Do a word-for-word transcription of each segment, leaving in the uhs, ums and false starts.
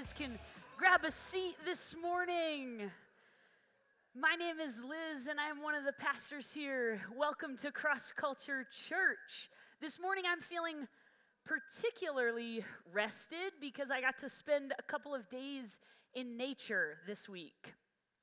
guys can grab a seat this morning. My name is Liz, and I'm one of the pastors here. Welcome to Cross Culture Church. This morning I'm feeling particularly rested because I got to spend a couple of days in nature this week.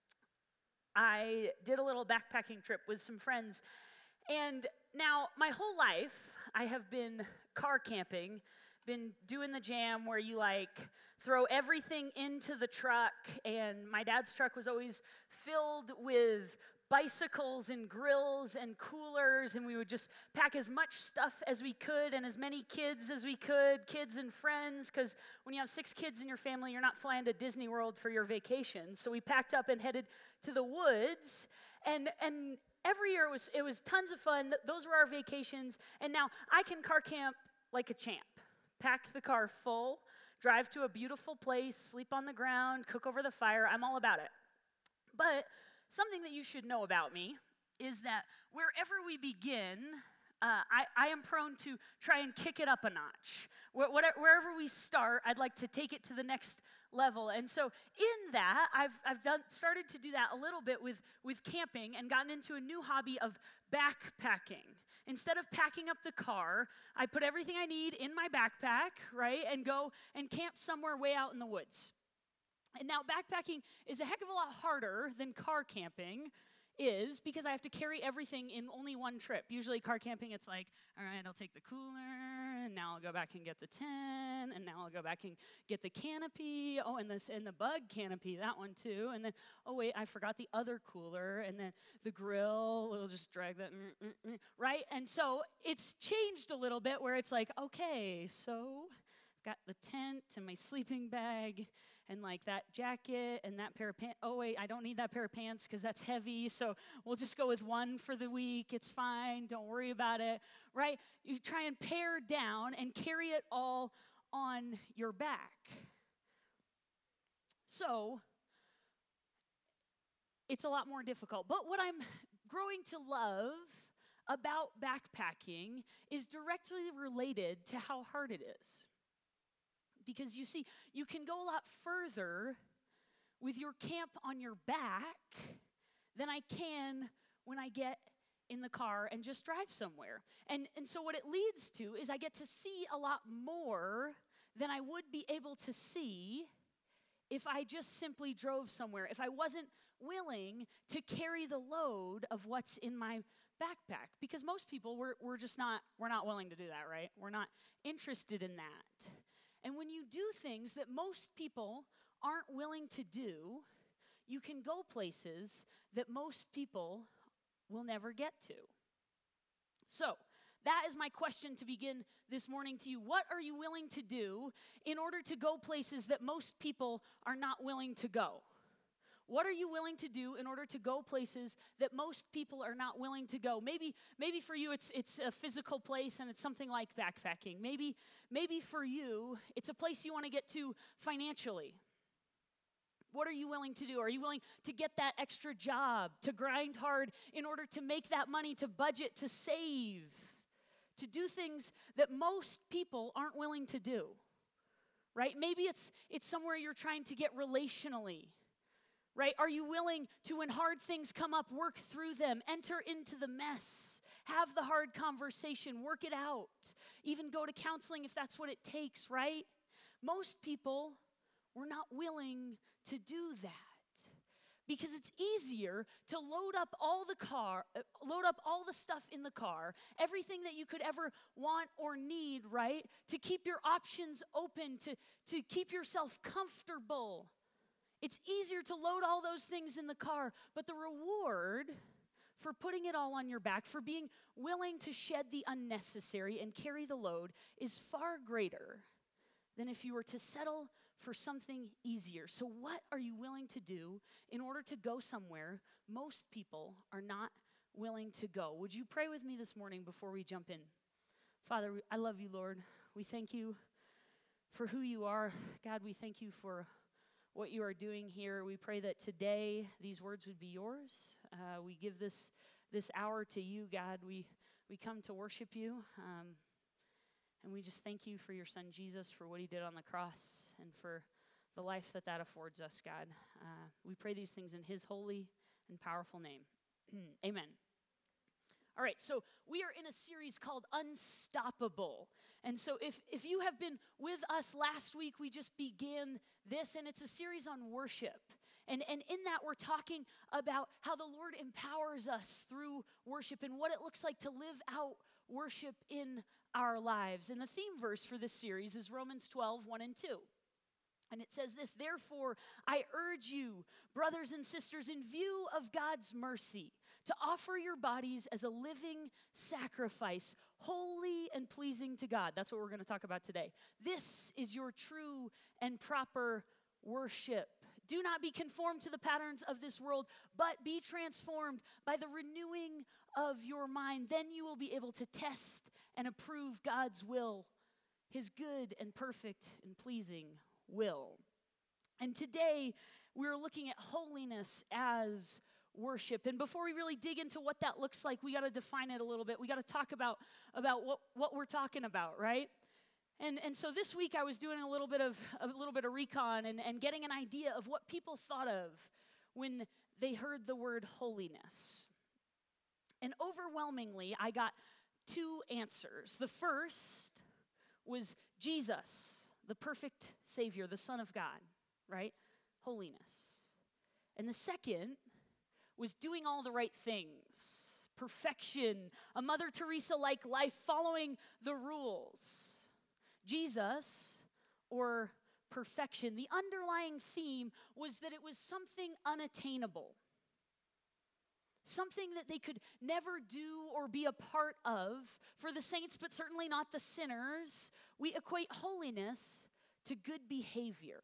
I did a little backpacking trip with some friends, and now my whole life I have been car camping, been doing the jam where you like throw everything into the truck, and my dad's truck was always filled with bicycles and grills and coolers, and we would just pack as much stuff as we could and as many kids as we could, kids and friends, because when you have six kids in your family, you're not flying to Disney World for your vacation. So we packed up and headed to the woods, and and every year it was it was tons of fun. Those were our vacations, and now I can car camp like a champ. Pack the car full, drive to a beautiful place, sleep on the ground, cook over the fire. I'm all about it. But something that you should know about me is that wherever we begin, uh, I, I am prone to try and kick it up a notch. Where, whatever, wherever we start, I'd like to take it to the next level. And so in that, I've I've done started to do that a little bit with, with camping and gotten into a new hobby of backpacking. Instead of packing up the car, I put everything I need in my backpack, right, and go and camp somewhere way out in the woods. And now backpacking is a heck of a lot harder than car camping is because I have to carry everything in only one trip. Usually car camping, it's like, all right, I'll take the cooler, and now I'll go back and get the tent, and now I'll go back and get the canopy. Oh, and this and the bug canopy, that one too. And then, oh wait, I forgot the other cooler, and then the grill, we'll just drag that, mm, mm, mm, right? And so it's changed a little bit where it's like, okay, so I've got the tent and my sleeping bag, and like that jacket and that pair of pants. Oh wait, I don't need that pair of pants because that's heavy, so we'll just go with one for the week. It's fine, don't worry about it, right? You try and pare down and carry it all on your back. So, it's a lot more difficult. But what I'm growing to love about backpacking is directly related to how hard it is. Because you see, you can go a lot further with your camp on your back than I can when I get in the car and just drive somewhere. And, and so what it leads to is I get to see a lot more than I would be able to see if I just simply drove somewhere, if I wasn't willing to carry the load of what's in my backpack. Because most people, we're, we're just not, we're not willing to do that, right? We're not interested in that. And when you do things that most people aren't willing to do, you can go places that most people will never get to. So, that is my question to begin this morning to you. What are you willing to do in order to go places that most people are not willing to go? What are you willing to do in order to go places that most people are not willing to go? Maybe, maybe for you it's it's a physical place and it's something like backpacking. Maybe, maybe for you it's a place you want to get to financially. What are you willing to do? Are you willing to get that extra job, to grind hard in order to make that money, to budget, to save, to do things that most people aren't willing to do? Right? Maybe it's it's somewhere you're trying to get relationally. Right? Are you willing to, when hard things come up, work through them, enter into the mess, have the hard conversation, work it out, even go to counseling if that's what it takes, right? Most people were not willing to do that because it's easier to load up all the car, uh, load up all the stuff in the car, everything that you could ever want or need, right? To keep your options open, to, to keep yourself comfortable. It's easier to load all those things in the car, but the reward for putting it all on your back, for being willing to shed the unnecessary and carry the load is far greater than if you were to settle for something easier. So what are you willing to do in order to go somewhere most people are not willing to go? Would you pray with me this morning before we jump in? Father, I love you, Lord. We thank you for who you are. God, we thank you for what you are doing here. We pray that today these words would be yours. Uh, we give this this hour to you, God. We we come to worship you, um, and we just thank you for your son Jesus, for what he did on the cross, and for the life that that affords us, God. Uh, we pray these things in his holy and powerful name. Amen. All right, so we are in a series called Unstoppable. And so if, if you have been with us last week, we just began this, and it's a series on worship. And, and in that, we're talking about how the Lord empowers us through worship and what it looks like to live out worship in our lives. And the theme verse for this series is Romans twelve, one and two. And it says this, "Therefore, I urge you, brothers and sisters, in view of God's mercy, to offer your bodies as a living sacrifice, holy and pleasing to God." That's what we're going to talk about today. This is your true and proper worship. Do not be conformed to the patterns of this world, but be transformed by the renewing of your mind. Then you will be able to test and approve God's will, his good and perfect and pleasing will. And today, we're looking at holiness as worship. And before we really dig into what that looks like, we got to define it a little bit. We got to talk about, about what, what we're talking about, right? And and so this week I was doing a little bit of a little bit of recon and, and getting an idea of what people thought of when they heard the word holiness. And overwhelmingly, I got two answers. The first was Jesus, the perfect Savior, the Son of God, right? Holiness. And the second was doing all the right things, perfection, a Mother Teresa-like life, following the rules. Jesus, or perfection. The underlying theme was that it was something unattainable, something that they could never do or be a part of. For the saints, but certainly not the sinners, we equate holiness to good behavior.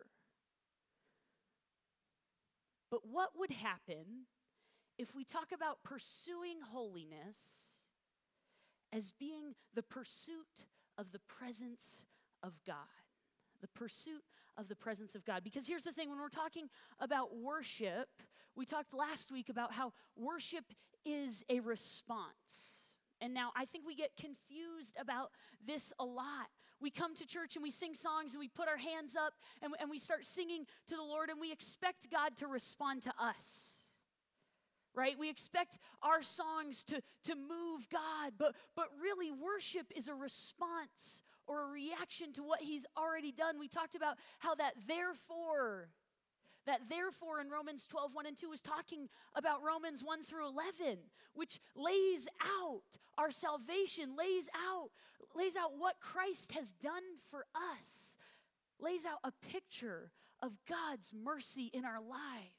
But what would happen if we talk about pursuing holiness as being the pursuit of the presence of God? The pursuit of the presence of God. Because here's the thing, when we're talking about worship, we talked last week about how worship is a response. And now I think we get confused about this a lot. We come to church and we sing songs and we put our hands up and, and we start singing to the Lord and we expect God to respond to us. Right? We expect our songs to, to move God, but, but really worship is a response or a reaction to what he's already done. We talked about how that therefore, that therefore in Romans twelve, one and two is talking about Romans one through eleven, which lays out our salvation, lays out, lays out what Christ has done for us, lays out a picture of God's mercy in our lives.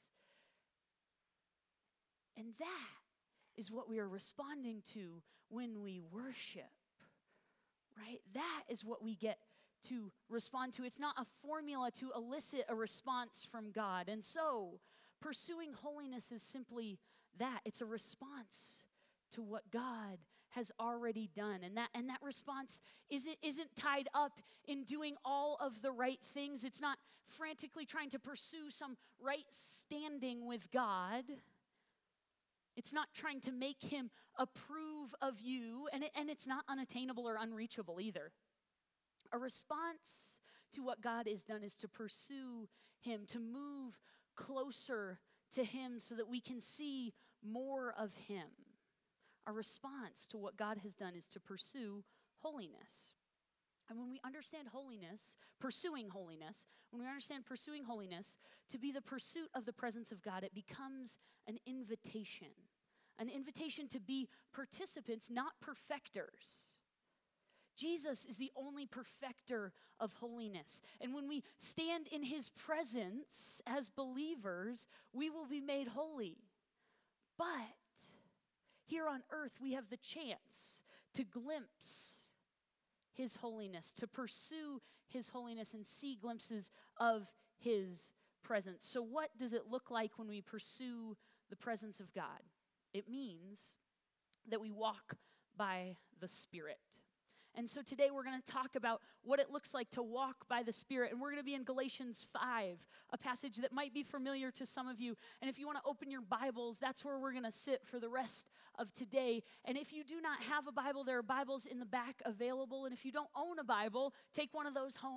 And that is what we are responding to when we worship, right? That is what we get to respond to. It's not a formula to elicit a response from God. And so, pursuing holiness is simply that. It's a response to what God has already done. And that and that response isn't, isn't tied up in doing all of the right things. It's not frantically trying to pursue some right standing with God. It's not trying to make him approve of you, and, it, and it's not unattainable or unreachable either. A response to what God has done is to pursue him, to move closer to him so that we can see more of him. A response to what God has done is to pursue holiness. And when we understand holiness, pursuing holiness, when we understand pursuing holiness to be the pursuit of the presence of God, it becomes an invitation. An invitation to be participants, not perfecters. Jesus is the only perfecter of holiness. And when we stand in his presence as believers, we will be made holy. But here on earth, we have the chance to glimpse his holiness, to pursue his holiness and see glimpses of his presence. So what does it look like when we pursue the presence of God? It means that we walk by the Spirit. And so today we're going to talk about what it looks like to walk by the Spirit. And we're going to be in Galatians five, a passage that might be familiar to some of you. And if you want to open your Bibles, that's where we're going to sit for the rest of today. And if you do not have a Bible, there are Bibles in the back available. And if you don't own a Bible, take one of those home.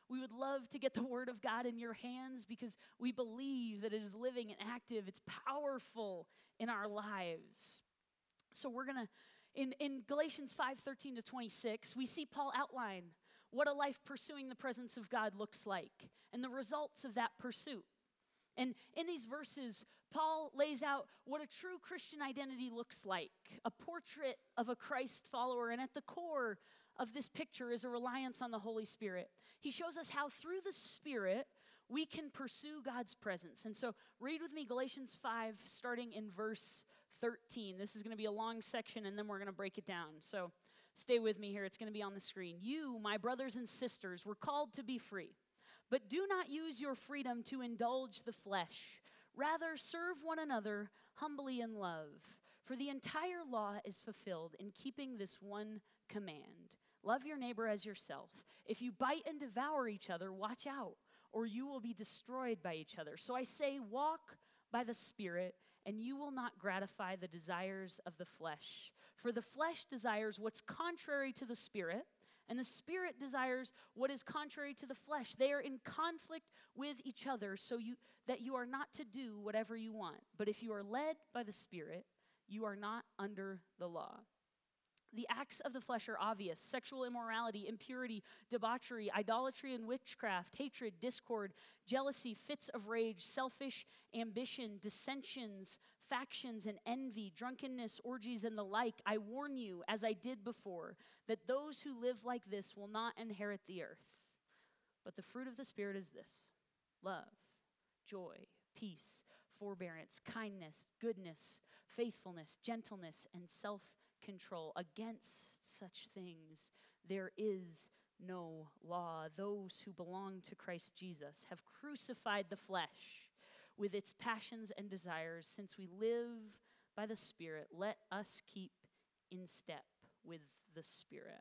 We would love to get the Word of God in your hands because we believe that it is living and active. It's powerful in our lives. So we're going to, in, in Galatians five thirteen to twenty-six, we see Paul outline what a life pursuing the presence of God looks like and the results of that pursuit. And in these verses, Paul lays out what a true Christian identity looks like, a portrait of a Christ follower. And at the core of this picture is a reliance on the Holy Spirit. He shows us how through the Spirit we can pursue God's presence. And so read with me Galatians five, starting in verse thirteen. This is going to be a long section, and then we're going to break it down. So stay with me here. It's going to be on the screen. You, my brothers and sisters, were called to be free. But do not use your freedom to indulge the flesh. Rather, serve one another humbly in love. For the entire law is fulfilled in keeping this one command. Love your neighbor as yourself. If you bite and devour each other, watch out, or you will be destroyed by each other. So I say, walk by the Spirit, and you will not gratify the desires of the flesh. For the flesh desires what's contrary to the Spirit, and the Spirit desires what is contrary to the flesh. They are in conflict with each other, so you that you are not to do whatever you want. But if you are led by the Spirit, you are not under the law. The acts of the flesh are obvious: sexual immorality, impurity, debauchery, idolatry and witchcraft, hatred, discord, jealousy, fits of rage, selfish ambition, dissensions, factions and envy, drunkenness, orgies, and the like. I warn you, as I did before, that those who live like this will not inherit the earth. But the fruit of the Spirit is this: love, joy, peace, forbearance, kindness, goodness, faithfulness, gentleness, and self-control. Against such things there is no law. Those who belong to Christ Jesus have crucified the flesh with its passions and desires. Since we live by the Spirit, let us keep in step with the Spirit.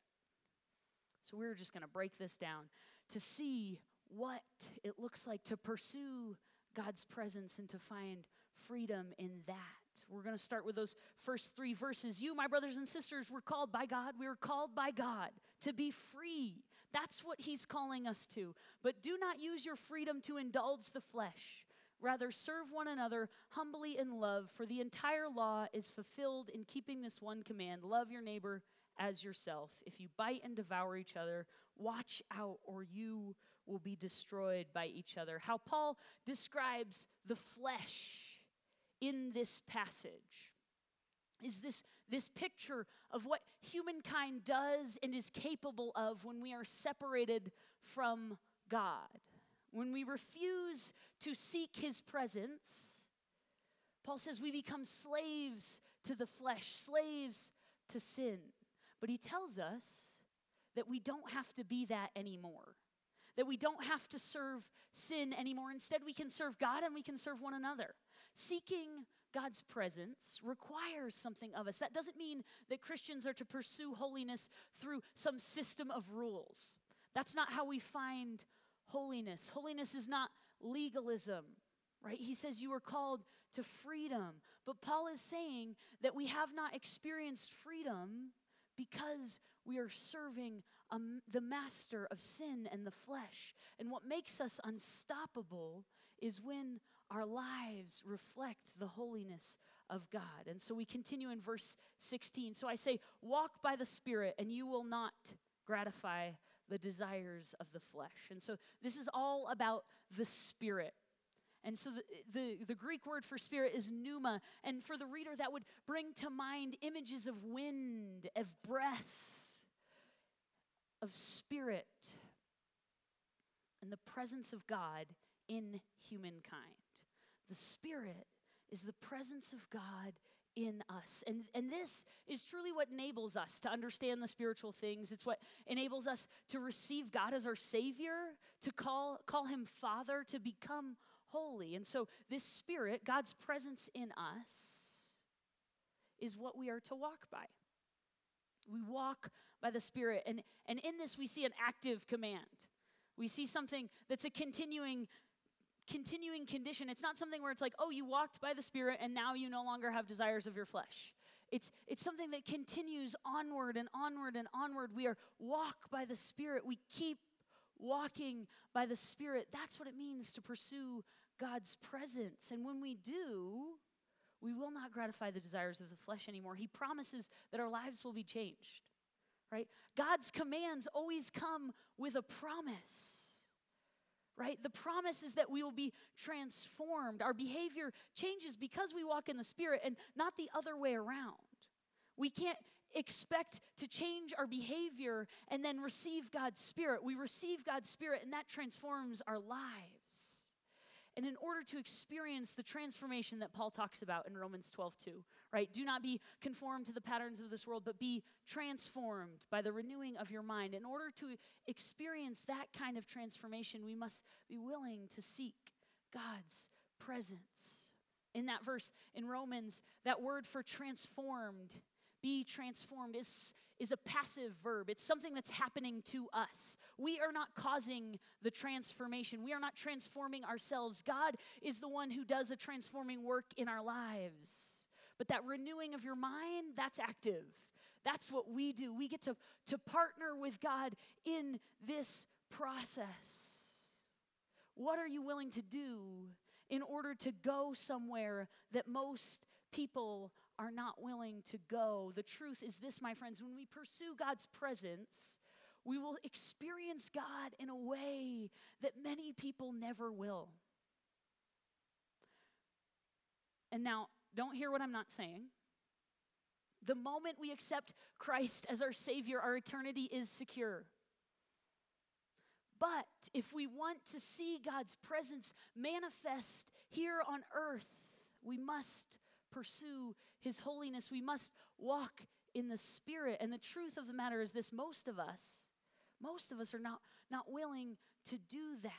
So we're just going to break this down to see what it looks like to pursue God's presence and to find freedom in that. We're going to start with those first three verses. You, my brothers and sisters, were called by God. We were called by God to be free. That's what he's calling us to. But do not use your freedom to indulge the flesh. Rather, serve one another humbly in love, for the entire law is fulfilled in keeping this one command: love your neighbor as yourself. If you bite and devour each other, watch out, or you will be destroyed by each other. How Paul describes the flesh in this passage is this, this picture of what humankind does and is capable of when we are separated from God. When we refuse to seek his presence, Paul says we become slaves to the flesh, slaves to sin. But he tells us that we don't have to be that anymore, that we don't have to serve sin anymore. Instead, we can serve God and we can serve one another. Seeking God's presence requires something of us. That doesn't mean that Christians are to pursue holiness through some system of rules. That's not how we find holiness. Holiness is not legalism, right? He says you are called to freedom. But Paul is saying that we have not experienced freedom because we are serving um, the master of sin and the flesh. And what makes us unstoppable is when our lives reflect the holiness of God. And so we continue in verse sixteen. So I say, walk by the Spirit, and you will not gratify the desires of the flesh. And so this is all about the Spirit. And so the, the, the Greek word for spirit is pneuma. And for the reader, that would bring to mind images of wind, of breath, of spirit, and the presence of God in humankind. The Spirit is the presence of God in us. And, and this is truly what enables us to understand the spiritual things. It's what enables us to receive God as our Savior, to call, call him Father, to become holy. And so this Spirit, God's presence in us, is what we are to walk by. We walk by the Spirit. And, and in this we see an active command. We see something that's a continuing continuing condition. It's not something where it's like, oh, you walked by the Spirit and now you no longer have desires of your flesh. It's, it's something that continues onward and onward and onward. We are walk by the Spirit. We keep walking by the Spirit, that's what it means to pursue God's presence. And when we do, we will not gratify the desires of the flesh anymore. He promises that our lives will be changed, right? God's commands always come with a promise, right? The promise is that we will be transformed. Our behavior changes because we walk in the Spirit and not the other way around. We can't expect to change our behavior and then receive God's Spirit. We receive God's Spirit and that transforms our lives. And in order to experience the transformation that Paul talks about in Romans twelve two, right? Do not be conformed to the patterns of this world, but be transformed by the renewing of your mind. In order to experience that kind of transformation, we must be willing to seek God's presence. In that verse in Romans, that word for transformed, be transformed, is, is a passive verb. It's something that's happening to us. We are not causing the transformation. We are not transforming ourselves. God is the one who does a transforming work in our lives. But that renewing of your mind, that's active. That's what we do. We get to, to partner with God in this process. What are you willing to do in order to go somewhere that most people are not willing to go? The truth is this, my friends, when we pursue God's presence, we will experience God in a way that many people never will. And now, don't hear what I'm not saying. The moment we accept Christ as our Savior, our eternity is secure. But if we want to see God's presence manifest here on earth, we must pursue His holiness. We must walk in the Spirit. And the truth of the matter is this, most of us, most of us are not, not willing to do that.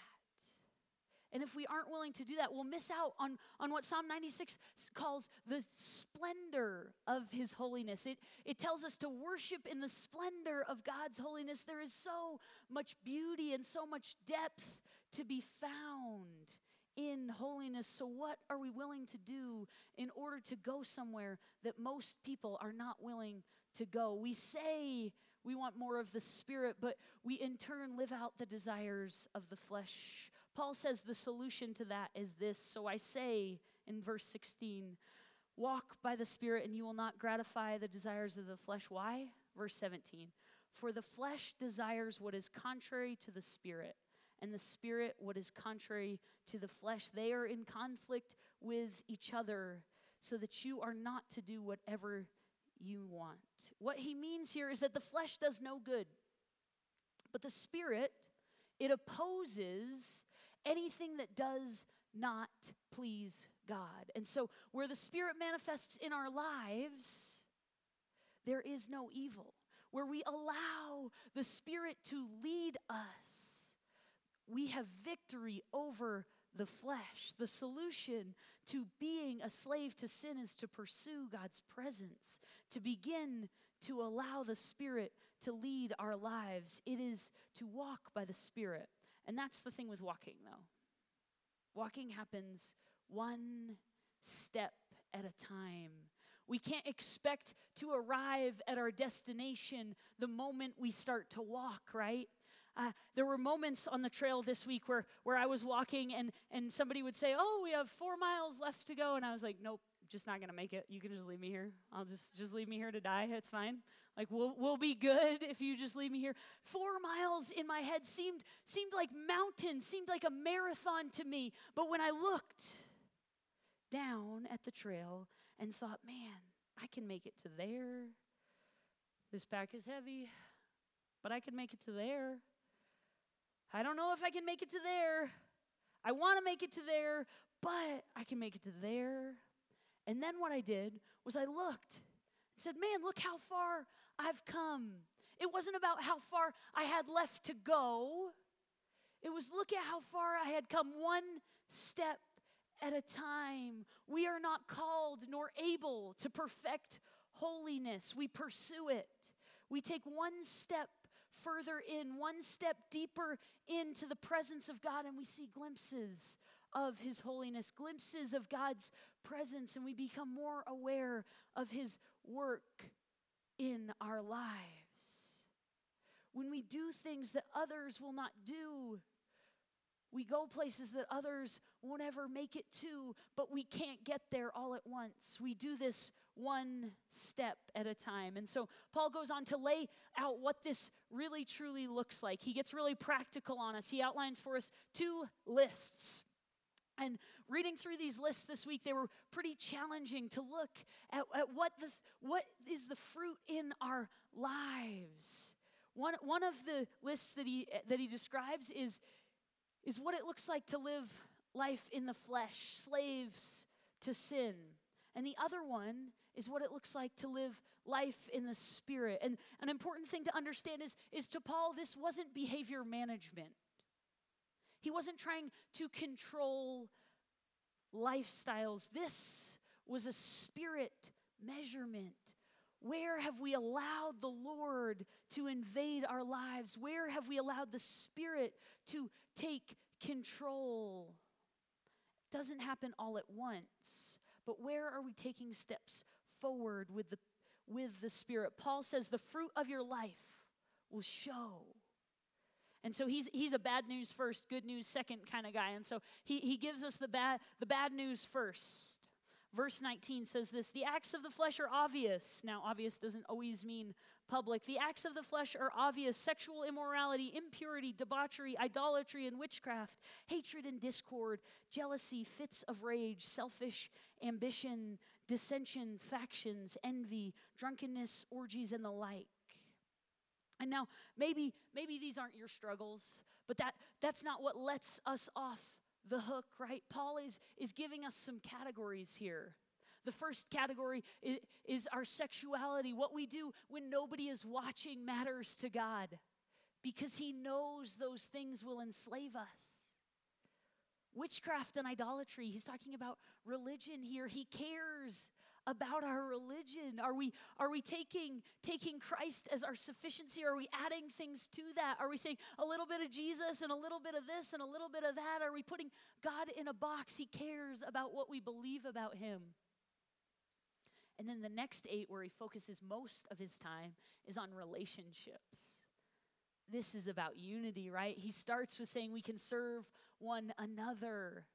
And if we aren't willing to do that, we'll miss out on, on what Psalm ninety-six calls the splendor of His holiness. It, it tells us to worship in the splendor of God's holiness. There is so much beauty and so much depth to be found in holiness. So what are we willing to do in order to go somewhere that most people are not willing to go? We say we want more of the Spirit, but we in turn live out the desires of the flesh. Paul says the solution to that is this. So I say in verse sixteen, walk by the Spirit and you will not gratify the desires of the flesh. Why? Verse seventeen, for the flesh desires what is contrary to the Spirit, and the Spirit what is contrary to the flesh. They are in conflict with each other, so that you are not to do whatever you want. What he means here is that the flesh does no good, but the Spirit, it opposes anything that does not please God. And so where the Spirit manifests in our lives, there is no evil. Where we allow the Spirit to lead us, we have victory over the flesh. The solution to being a slave to sin is to pursue God's presence, to begin to allow the Spirit to lead our lives. It is to walk by the Spirit. And that's the thing with walking, though. Walking happens one step at a time. We can't expect to arrive at our destination the moment we start to walk, right? Uh, there were moments on the trail this week where, where I was walking and, and somebody would say, oh, we have four miles left to go. And I was like, nope, just not going to make it. You can just leave me here. I'll just, just leave me here to die. It's fine. Like, we'll, we'll be good if you just leave me here. Four miles in my head seemed, seemed like mountains, seemed like a marathon to me. But when I looked down at the trail and thought, man, I can make it to there. This pack is heavy, but I can make it to there. I don't know if I can make it to there. I want to make it to there, but I can make it to there. And then what I did was I looked and said, man, look how far I've come. It wasn't about how far I had left to go. It was look at how far I had come, one step at a time. We are not called nor able to perfect holiness. We pursue it. We take one step further in, one step deeper into the presence of God, and we see glimpses of His holiness, glimpses of God's presence, and we become more aware of His work in our lives. when we do things that others will not do. We go places that others won't ever make it to, but we can't get there all at once. We do this one step at a time. And so Paul goes on to lay out what this really truly looks like. He gets really practical on us. He outlines for us two lists. And reading through these lists this week, they were pretty challenging to look at, at what the what is the fruit in our lives. One, one of the lists that he that he describes is, is what it looks like to live life in the flesh, slaves to sin. And the other one is what it looks like to live life in the Spirit. And an important thing to understand is, is to Paul, this wasn't behavior management. He wasn't trying to control lifestyles. This was a spirit measurement. Where have we allowed the Lord to invade our lives? Where have we allowed the Spirit to take control? It doesn't happen all at once, but where are we taking steps forward with the, with the Spirit? Paul says the fruit of your life will show. And so he's he's a bad news first, good news second kind of guy. And so he, he gives us the bad, the bad news first. Verse nineteen says this, the acts of the flesh are obvious. Now, obvious doesn't always mean public. The acts of the flesh are obvious: sexual immorality, impurity, debauchery, idolatry, and witchcraft, hatred and discord, jealousy, fits of rage, selfish ambition, dissension, factions, envy, drunkenness, orgies, and the like. And now, maybe maybe these aren't your struggles, but that, that's not what lets us off the hook, right? Paul is, is giving us some categories here. The first category is, is our sexuality. What we do when nobody is watching matters to God, because he knows those things will enslave us. Witchcraft and idolatry. He's talking about religion here. He cares about our religion. Are we are we taking taking Christ as our sufficiency? Are we adding things to that? Are we saying a little bit of Jesus and a little bit of this and a little bit of that? Are we putting God in a box? He cares about what we believe about him. And then the next eight, where he focuses most of his time, is on relationships. This is about unity, right? He starts with saying we can serve one another.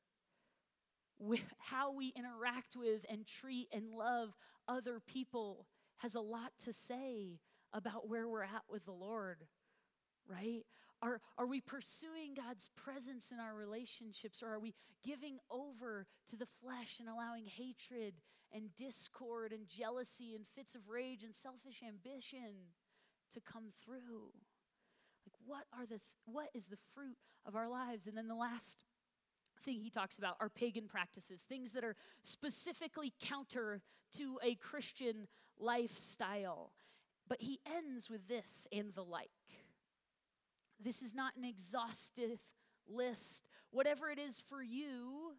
How we interact with and treat and love other people has a lot to say about where we're at with the Lord, right? Are, are we pursuing God's presence in our relationships, or are we giving over to the flesh and allowing hatred and discord and jealousy and fits of rage and selfish ambition to come through? Like, what are the th- what is the fruit of our lives? And then the last thing he talks about are pagan practices, things that are specifically counter to a Christian lifestyle. But he ends with this, and the like. This is not an exhaustive list. Whatever it is for you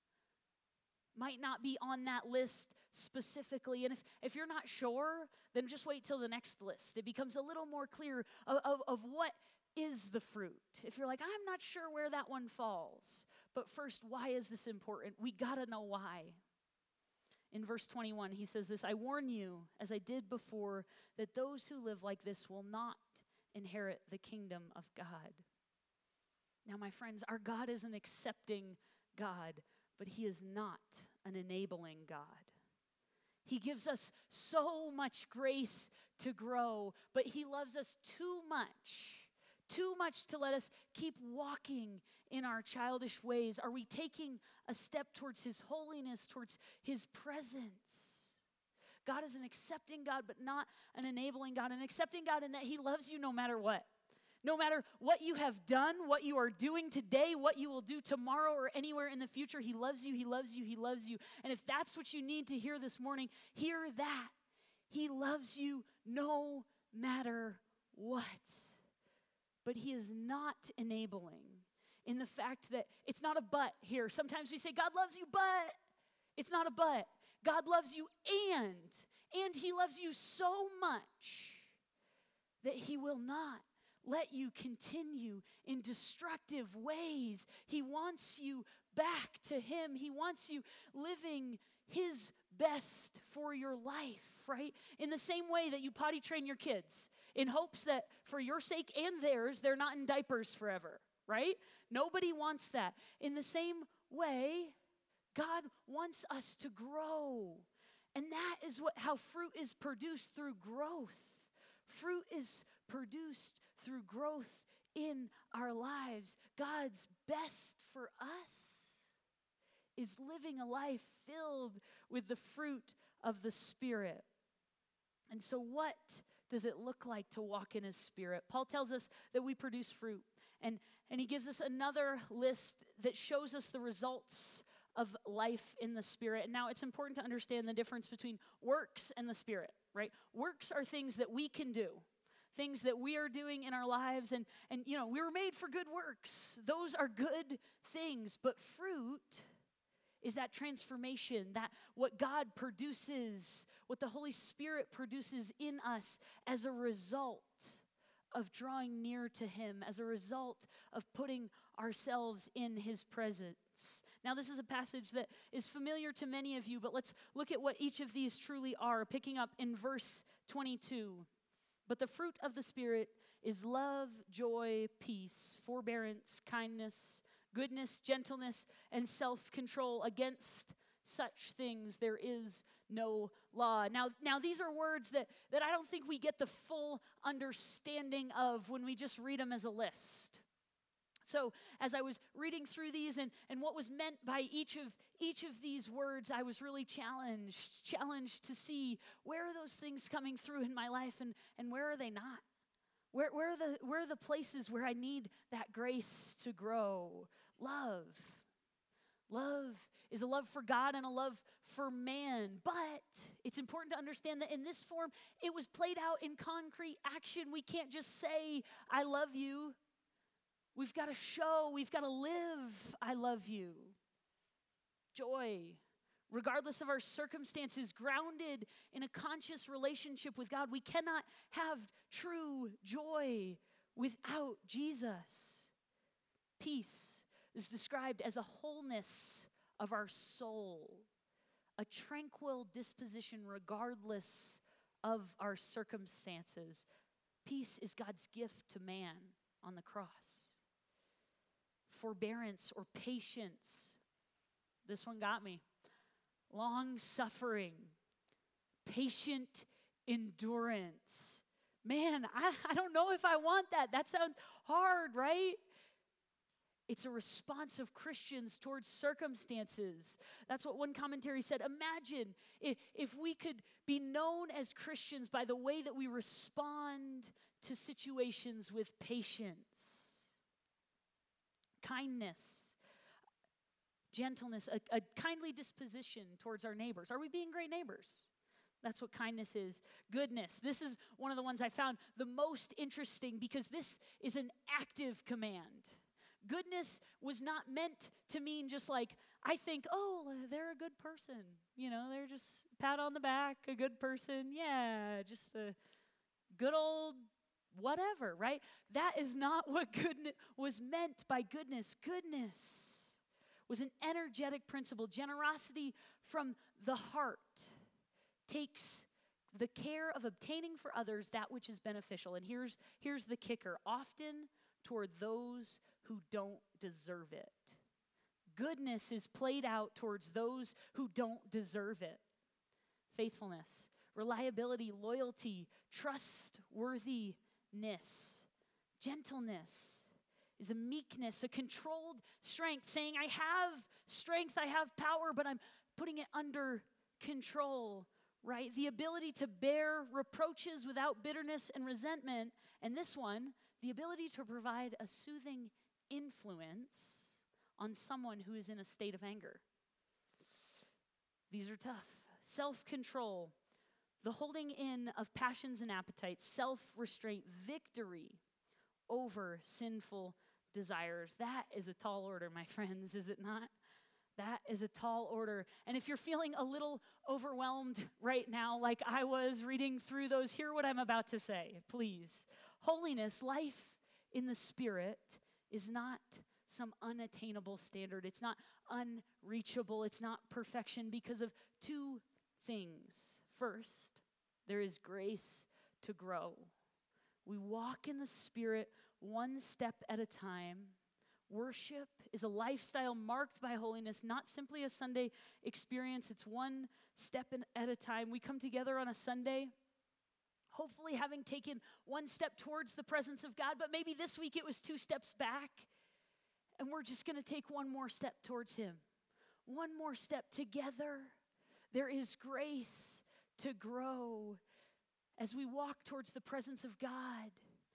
might not be on that list specifically. And if, if you're not sure, then just wait till the next list. It becomes a little more clear of, of, of what is the fruit. If you're like, I'm not sure where that one falls. But first, why is this important? We gotta know why. In verse twenty-one, he says this, I warn you, as I did before, that those who live like this will not inherit the kingdom of God. Now, my friends, our God is an accepting God, but he is not an enabling God. He gives us so much grace to grow, but he loves us too much, too much to let us keep walking in our childish ways. Are we taking a step towards his holiness, towards his presence? God is an accepting God, but not an enabling God. An accepting God in that he loves you no matter what. No matter what you have done, what you are doing today, what you will do tomorrow or anywhere in the future, he loves you, he loves you, he loves you. And if that's what you need to hear this morning, hear that. He loves you no matter what. But he is not enabling in the fact that it's not a but here. Sometimes we say, God loves you, but it's not a but. God loves you and, and he loves you so much that he will not let you continue in destructive ways. He wants you back to him. He wants you living his best for your life, right? In the same way that you potty train your kids. in hopes that for your sake and theirs, they're not in diapers forever, right? Nobody wants that. In the same way, God wants us to grow. And that is what how fruit is produced, through growth. Fruit is produced through growth in our lives. God's best for us is living a life filled with the fruit of the Spirit. And so what does it look like to walk in His Spirit? Paul tells us that we produce fruit. And, and he gives us another list that shows us the results of life in the Spirit. And now it's important to understand the difference between works and the Spirit, right? Works are things that we can do, things that we are doing in our lives. And, and you know, we were made for good works. Those are good things. But fruit is that transformation, that what God produces, what the Holy Spirit produces in us as a result of drawing near to Him, as a result of putting ourselves in His presence. Now, this is a passage that is familiar to many of you, but let's look at what each of these truly are, picking up in verse twenty-two. But the fruit of the Spirit is love, joy, peace, forbearance, kindness, goodness, gentleness, and self-control. Against such things there is no law. Now, now these are words that, that I don't think we get the full understanding of when we just read them as a list. So as I was reading through these and, and what was meant by each of each of these words, I was really challenged, challenged to see where are those things coming through in my life and, and where are they not? Where, where, are the, where are the places where I need that grace to grow? Love. Love is a love for God and a love for man. But it's important to understand that in this form, it was played out in concrete action. We can't just say, I love you. We've got to show, we've got to live, I love you. Joy, regardless of our circumstances, grounded in a conscious relationship with God. We cannot have true joy without Jesus. Peace is described as a wholeness of our soul, a tranquil disposition regardless of our circumstances. Peace is God's gift to man on the cross. Forbearance or patience. This one got me. Long suffering, patient endurance. Man, I, I don't know if I want that. That sounds hard, right? It's a response of Christians towards circumstances. That's what one commentary said. Imagine if, if we could be known as Christians by the way that we respond to situations with patience. Kindness, gentleness, a, a kindly disposition towards our neighbors. Are we being great neighbors? That's what kindness is. Goodness. This is one of the ones I found the most interesting because this is an active command. Goodness was not meant to mean just like, I think, oh, they're a good person. You know, they're just pat on the back, a good person. Yeah, just a good old whatever, right? That is not what goodness was meant by goodness. Goodness was an energetic principle. Generosity from the heart takes the care of obtaining for others that which is beneficial. And here's, here's the kicker. Often toward those who don't deserve it. Goodness is played out towards those who don't deserve it. Faithfulness, reliability, loyalty, trustworthiness, gentleness is a meekness, a controlled strength, saying, I have strength, I have power, but I'm putting it under control, right? The ability to bear reproaches without bitterness and resentment. And this one, the ability to provide a soothing influence on someone who is in a state of anger. These are tough. Self-control, the holding in of passions and appetites, self-restraint, victory over sinful desires. That is a tall order, my friends, is it not? That is a tall order. And if you're feeling a little overwhelmed right now, like I was reading through those, hear what I'm about to say, please. Holiness, life in the Spirit, is not some unattainable standard. It's not unreachable. It's not perfection because of two things. First, there is grace to grow. We walk in the Spirit one step at a time. Worship is a lifestyle marked by holiness, not simply a Sunday experience. It's one step in, at a time. We come together on a Sunday, hopefully having taken one step towards the presence of God, but maybe this week it was two steps back, and we're just going to take one more step towards Him. One more step together. There is grace to grow as we walk towards the presence of God.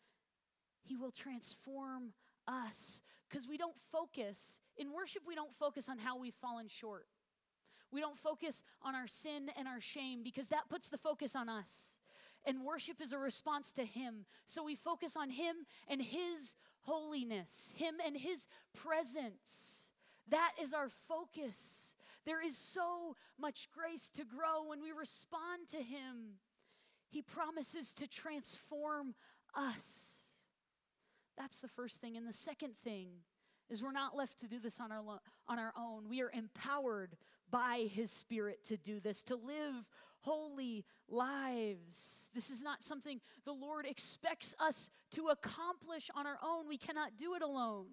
He will transform us because we don't focus, in worship we don't focus on how we've fallen short. We don't focus on our sin and our shame because that puts the focus on us. And worship is a response to Him. So we focus on Him and His holiness, Him and His presence. That is our focus. There is so much grace to grow when we respond to Him. He promises to transform us. That's the first thing. And the second thing is we're not left to do this on our, lo- on our own. We are empowered by His Spirit to do this, to live holy lives. This is not something the Lord expects us to accomplish on our own. We cannot do it alone.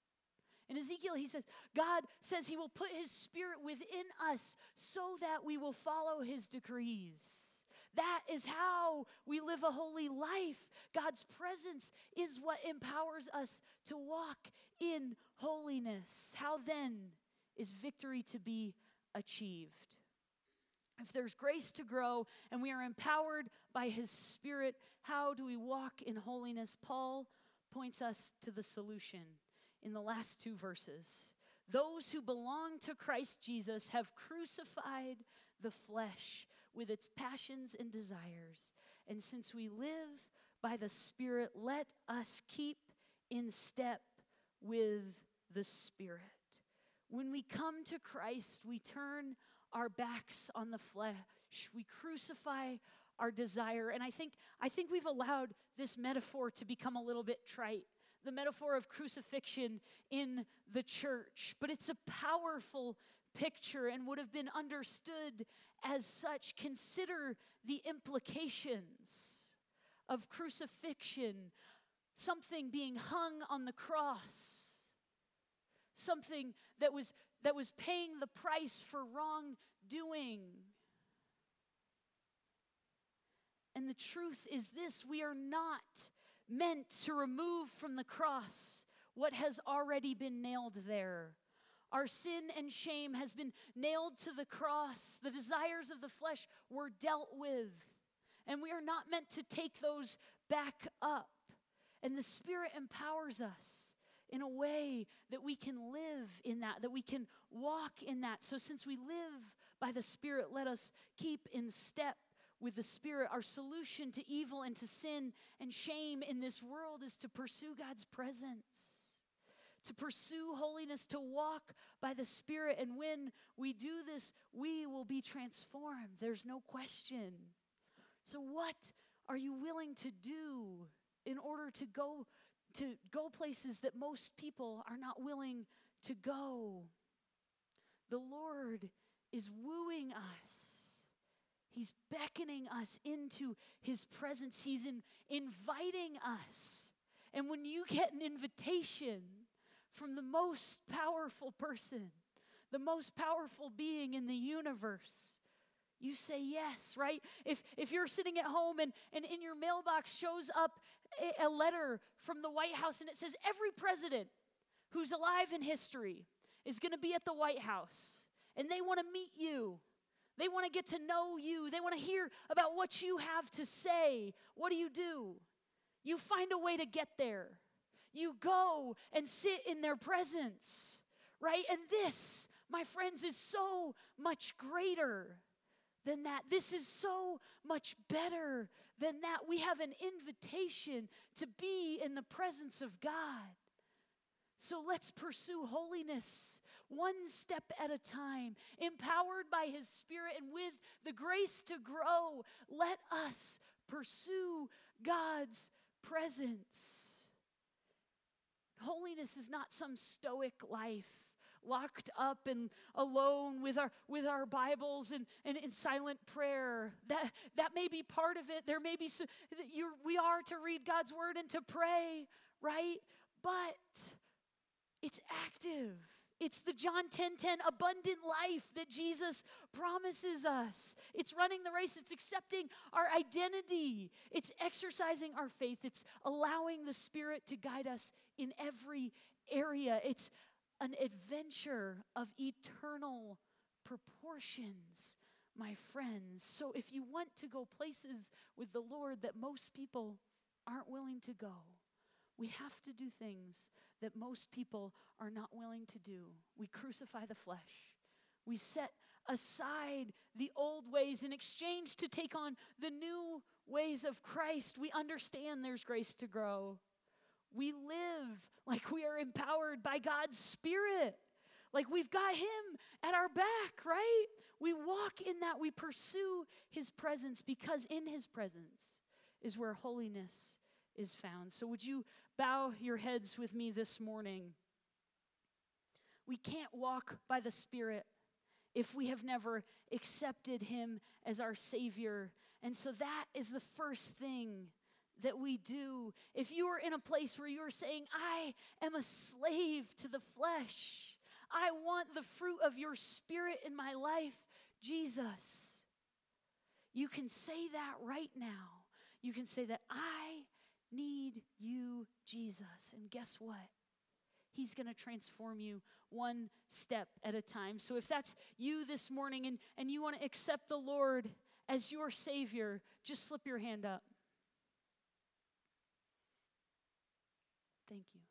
In Ezekiel, he says, God says He will put His Spirit within us so that we will follow His decrees. That is how we live a holy life. God's presence is what empowers us to walk in holiness. How then is victory to be achieved? If there's grace to grow and we are empowered by His Spirit, how do we walk in holiness? Paul points us to the solution in the last two verses. Those who belong to Christ Jesus have crucified the flesh with its passions and desires. And since we live by the Spirit, let us keep in step with the Spirit. When we come to Christ, we turn our backs on the flesh. We crucify our desire. And I think, I think we've allowed this metaphor to become a little bit trite. The metaphor of crucifixion in the church. But it's a powerful picture and would have been understood as such. Consider the implications of crucifixion, something being hung on the cross, something that was that was paying the price for wrongdoing. And the truth is this: we are not meant to remove from the cross what has already been nailed there. Our sin and shame has been nailed to the cross. The desires of the flesh were dealt with. And we are not meant to take those back up. And the Spirit empowers us in a way that we can live in that, that we can walk in that. So since we live by the Spirit, let us keep in step with the Spirit. Our solution to evil and to sin and shame in this world is to pursue God's presence. To pursue holiness, to walk by the Spirit. And when we do this, we will be transformed. There's no question. So what are you willing to do in order to go to go places that most people are not willing to go? The Lord is wooing us. He's beckoning us into His presence. He's in, inviting us. And when you get an invitation from the most powerful person, the most powerful being in the universe, you say yes, right? If if you're sitting at home and, and in your mailbox shows up a, a letter from the White House and it says every president who's alive in history is going to be at the White House and they want to meet you. They want to get to know you. They want to hear about what you have to say. What do you do? You find a way to get there. You go and sit in their presence, right? And this, my friends, is so much greater than that. This is so much better than that. We have an invitation to be in the presence of God. So let's pursue holiness one step at a time, empowered by His Spirit and with the grace to grow. Let us pursue God's presence. Holiness is not some stoic life locked up and alone with our with our Bibles and, and in silent prayer. That that may be part of it. There may be some, you we are to read God's word and to pray, right? But it's active. It's the John ten ten abundant life that Jesus promises us. It's running the race. It's accepting our identity. It's exercising our faith. It's allowing the Spirit to guide us in every area. It's an adventure of eternal proportions, my friends. So if you want to go places with the Lord that most people aren't willing to go, we have to do things that most people are not willing to do. We crucify the flesh. We set aside the old ways in exchange to take on the new ways of Christ. We understand there's grace to grow. We live like we are empowered by God's Spirit. Like we've got Him at our back, right? We walk in that. We pursue His presence because in His presence is where holiness is found. So would you bow your heads with me this morning? We can't walk by the Spirit if we have never accepted Him as our Savior. And so that is the first thing that we do. If you are in a place where you are saying, I am a slave to the flesh, I want the fruit of your Spirit in my life, Jesus, you can say that right now. You can say that I need you, Jesus. And guess what? He's going to transform you one step at a time. So if that's you this morning and, and you want to accept the Lord as your Savior, just slip your hand up. Thank you.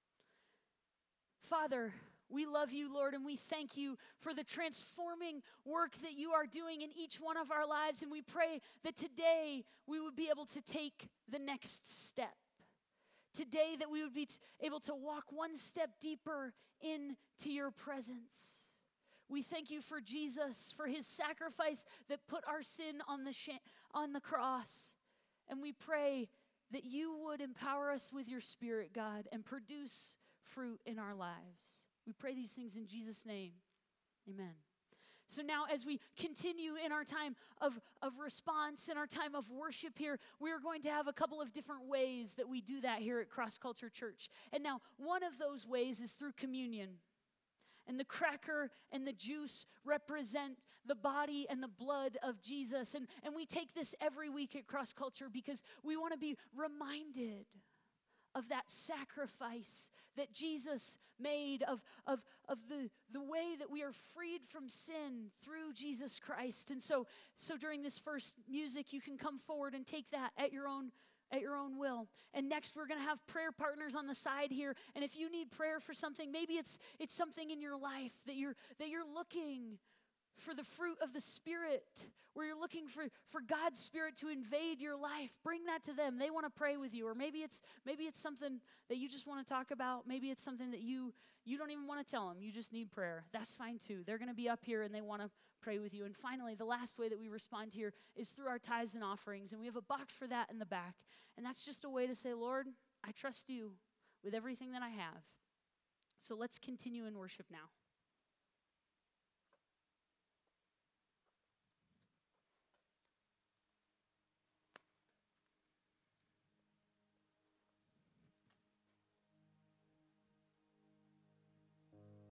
Father, we love you, Lord, and we thank you for the transforming work that you are doing in each one of our lives. And we pray that today we would be able to take the next step. Today that we would be t- able to walk one step deeper into your presence. We thank you for Jesus, for his sacrifice that put our sin on the sh- on the cross. And we pray that you would empower us with your Spirit, God, and produce fruit in our lives. We pray these things in Jesus' name. Amen. So now as we continue in our time of, of response, in our time of worship here, we're going to have a couple of different ways that we do that here at Cross Culture Church. And now one of those ways is through communion. And the cracker and the juice represent the body and the blood of Jesus. And, and we take this every week at Cross Culture because we want to be reminded of that sacrifice that Jesus made, of, of, of the, the way that we are freed from sin through Jesus Christ. And so, so during this first music, you can come forward and take that at your own at your own will. And next, we're going to have prayer partners on the side here. And if you need prayer for something, maybe it's it's something in your life that you're that you're looking for the fruit of the Spirit, where you're looking for, for God's Spirit to invade your life. Bring that to them. They want to pray with you. Or maybe it's maybe it's something that you just want to talk about. Maybe it's something that you you don't even want to tell them. You just need prayer. That's fine too. They're going to be up here and they want to pray with you. And finally, the last way that we respond here is through our tithes and offerings. And we have a box for that in the back. And that's just a way to say, Lord, I trust you with everything that I have. So let's continue in worship now.